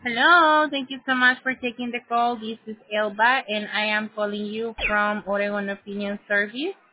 Hello, thank you so much for taking the call. This is Elba, and I am calling you from Oregon Opinion Service.